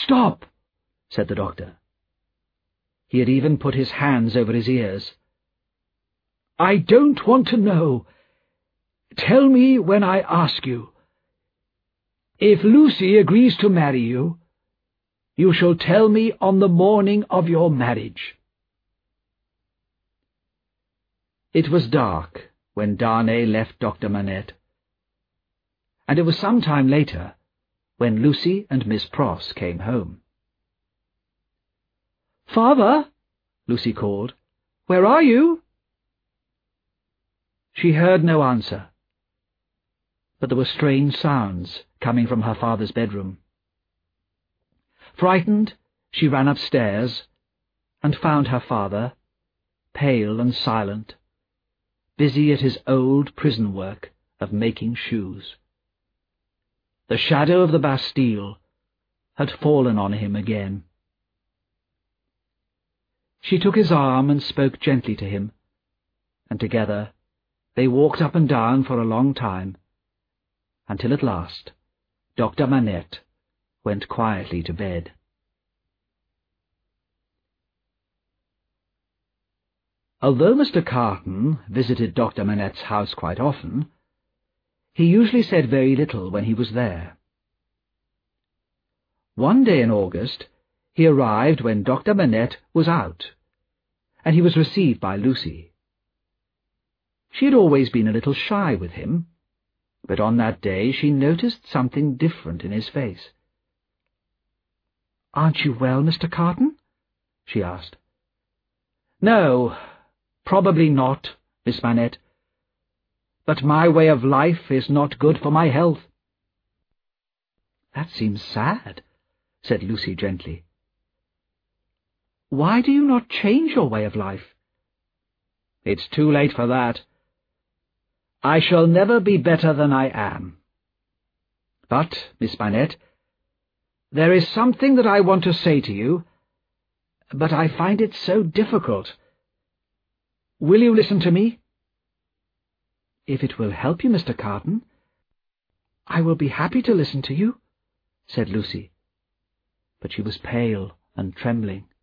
"Stop," said the doctor. He had even put his hands over his ears. "I don't want to know. Tell me when I ask you. If Lucy agrees to marry you, you shall tell me on the morning of your marriage." It was dark when Darnay left Dr. Manette, and it was some time later when Lucy and Miss Pross came home. "Father," Lucy called, "where are you?" She heard no answer, but there were strange sounds coming from her father's bedroom. Frightened, she ran upstairs and found her father, pale and silent, busy at his old prison work of making shoes. The shadow of the Bastille had fallen on him again. She took his arm and spoke gently to him, and together they walked up and down for a long time, until at last Dr. Manette went quietly to bed. Although Mr. Carton visited Dr. Manette's house quite often, he usually said very little when he was there. One day in August he arrived when Dr. Manette was out, and he was received by Lucy. She had always been a little shy with him, but on that day she noticed something different in his face. "Aren't you well, Mr. Carton?" she asked. "No, probably not, Miss Manette. But my way of life is not good for my health." "That seems sad," said Lucy gently. "Why do you not change your way of life?" "It's too late for that. I shall never be better than I am. But, Miss Manette, there is something that I want to say to you, but I find it so difficult. Will you listen to me?" "If it will help you, Mr. Carton, I will be happy to listen to you," said Lucy, but she was pale and trembling.